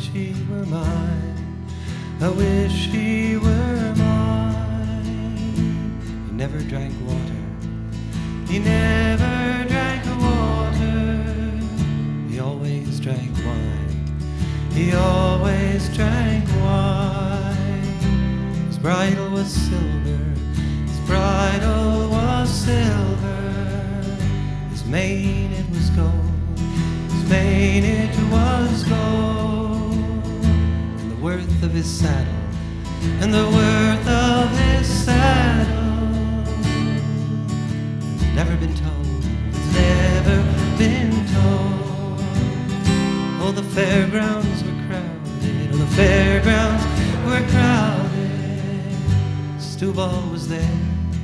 he were mine. I wish he were mine. He never drank water. He never drank water. He always drank wine. He always drank wine. His bridle was silver. His bridle was silver. His mane it was gold. His mane it was gold. And the worth of his saddle. And the worth of his saddle. Never been told, it's never been told. Oh, the fairgrounds were crowded, oh, the fairgrounds were crowded. Stubal was there,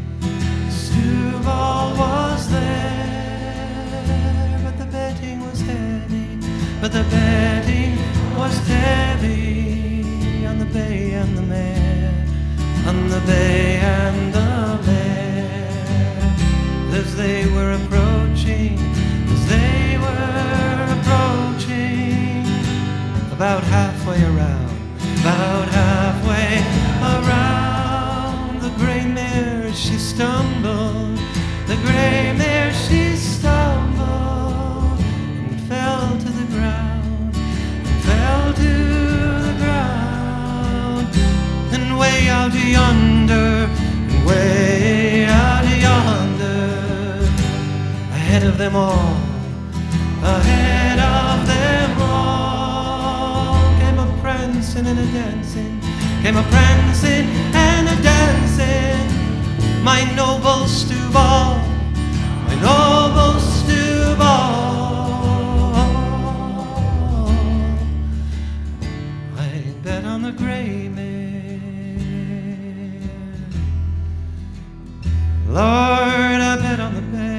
Stubal was there. But the betting was heavy, but the betting was heavy. On the bay and the mare, on the bay and the mare. As they were approaching, about halfway around, the gray mare she stumbled, the gray mare she stumbled, and fell to the ground, and way out yonder, ahead of them all, came a prancing and a dancing, came a prancing and a dancing, my noble Stubal, my noble Stubal. I bet on the gray mare, Lord, I bet on the bay.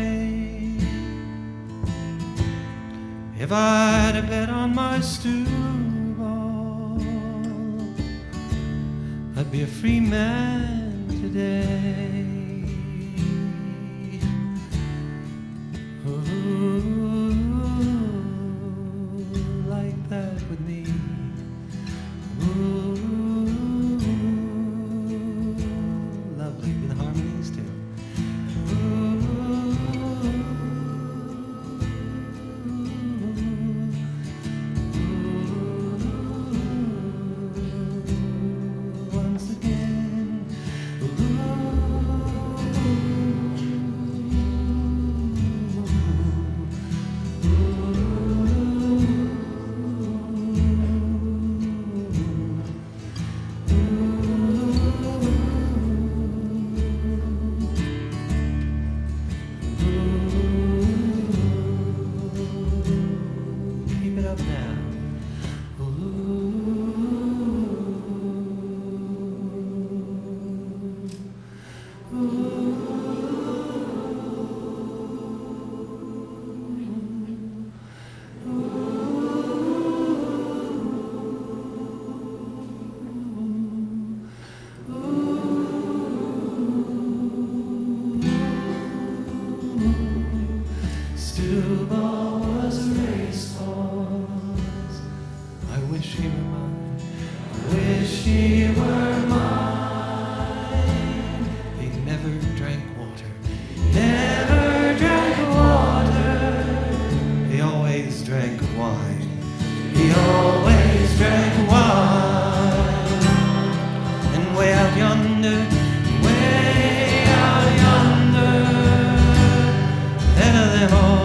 If I'd have bet on my Stubal, I'd be a free man today. Ooh, like that with me. Ooh, lovely with harmonies too. Stubal was a racehorse. I wish he were mine. I wish he were mine. He never drank water. Never drank water. He always drank wine. He always drank wine. And way out yonder, ahead of them all.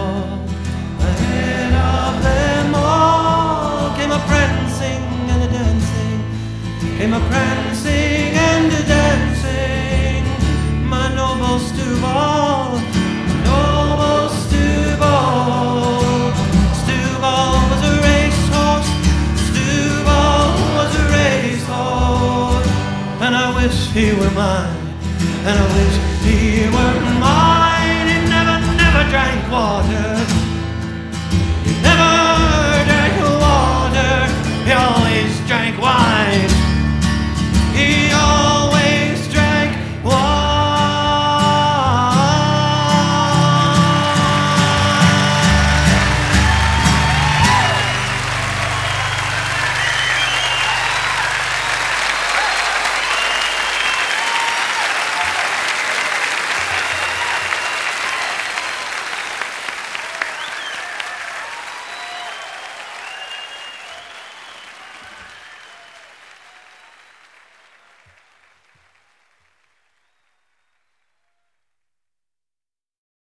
Came a prancing and a dancing, my noble Stubal, my noble Stubal. Stubal was a racehorse, Stubal was a racehorse, and I wish he were mine, and I wish he were mine. He never drank water, he never drank water, he always drank wine.